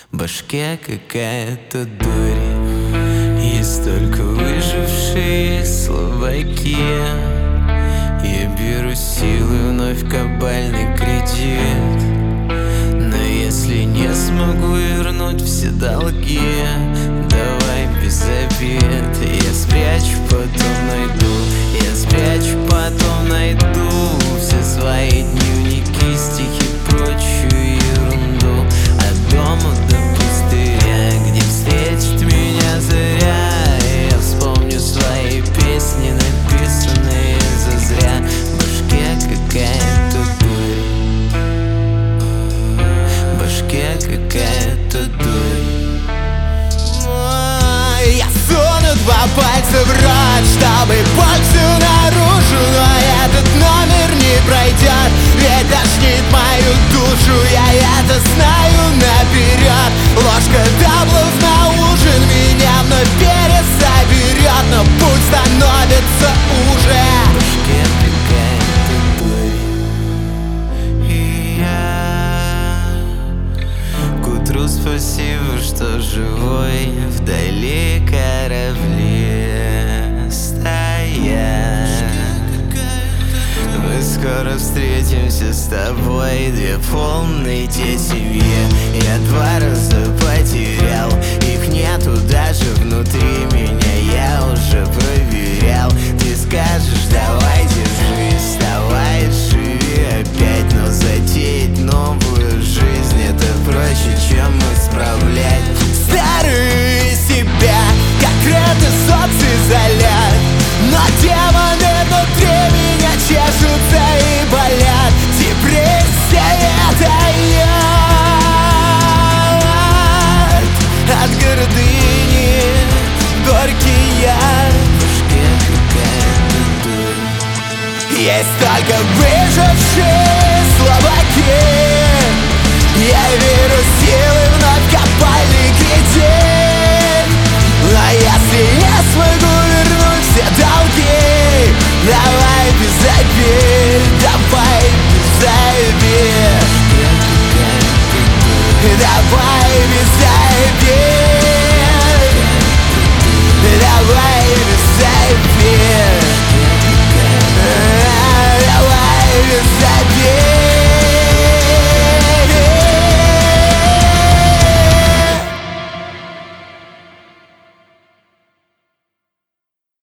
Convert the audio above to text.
В башке какая-то дурь, есть только выжившие слабаки. Я беру силы, вновь кабальный кредит, но если не смогу вернуть все долги, давай без обид. Я спрячу, потом найду, я спрячу, потом найду все свои дневники, стихи, прочую ерунду. От дома до пустыря, где встретит меня заря, я вспомню свои песни, написанные зазря. В башке какая-то дурь, в башке какая-то дурь. Я суну два пальца в рот, чтобы боль всю наружу, но этот номер не пройдет, ведь тошнит мою душу. Я это знаю наперед. Ложка даблов на ужин меня вновь пересоберет, но путь становится уже. В башке какая-то дурь, и я к утру спасибо, что живой. Вдали корабли стоят, мы скоро встретимся с тобой. Две полные те семьи, я два раза потерял, их нету даже внутри меня, я уже проверял. Ты скажешь, давай держись, давай живи опять, но затеять новую жизнь это проще, чем исправлять старые себя, как это социзолят, но демоны внутри меня чешутся и болят. Депрессия — это яд от гордыни, горький яд. В башке какая-то дурь. Есть только выжившие